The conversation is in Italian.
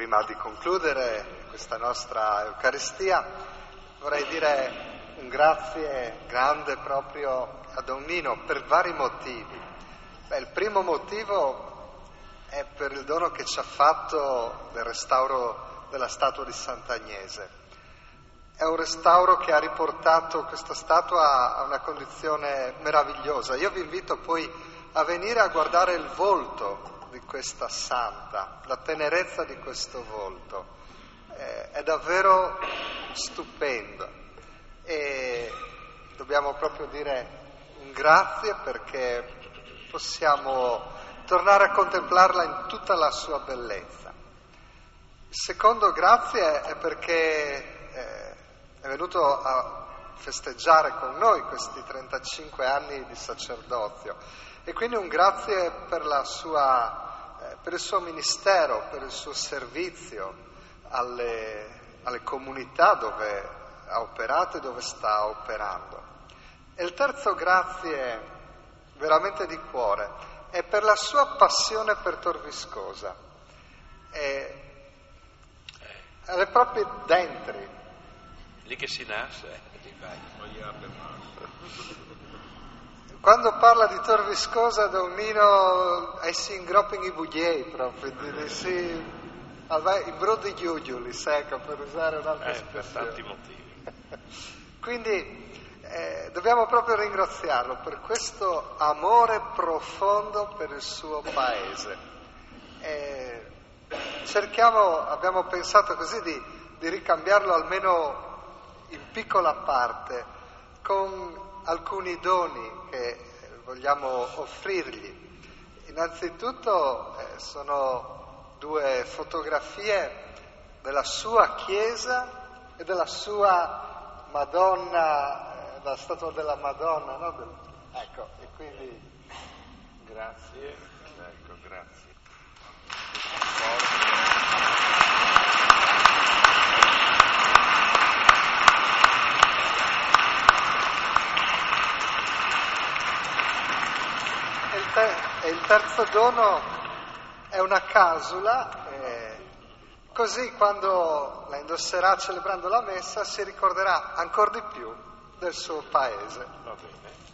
Prima di concludere questa nostra Eucaristia vorrei dire un grazie grande proprio a Don Nino per vari motivi. Il primo motivo è per il dono che ci ha fatto del restauro della statua di Sant'Agnese. È un restauro che ha riportato questa statua a una condizione meravigliosa. Io vi invito poi a venire a guardare il volto di questa santa, la tenerezza di questo volto. È davvero stupendo e dobbiamo proprio dire un grazie perché possiamo tornare a contemplarla in tutta la sua bellezza. Il secondo grazie è perché è venuto a festeggiare con noi questi 35 anni di sacerdozio e quindi un grazie per per il suo ministero, per il suo servizio alle comunità dove ha operato e dove sta operando. E il terzo grazie, veramente di cuore, è per la sua passione per Tor Viscosa. È proprio dentro. Lì che si nasce. Quando parla di Tor Viscosa, Don Nino, si ingroppano i bugliei proprio, i brodi ghiugiuli, secco, per usare un'altra espressione. Per tanti motivi. Quindi dobbiamo proprio ringraziarlo per questo amore profondo per il suo paese. Abbiamo pensato così di ricambiarlo almeno in piccola parte con alcuni doni che vogliamo offrirgli. Innanzitutto sono 2 fotografie della sua chiesa e della sua Madonna, la statua della Madonna, no? Ecco, e quindi grazie. Ecco, grazie. E il terzo dono è una casula, così quando la indosserà celebrando la messa si ricorderà ancora di più del suo paese. Va bene.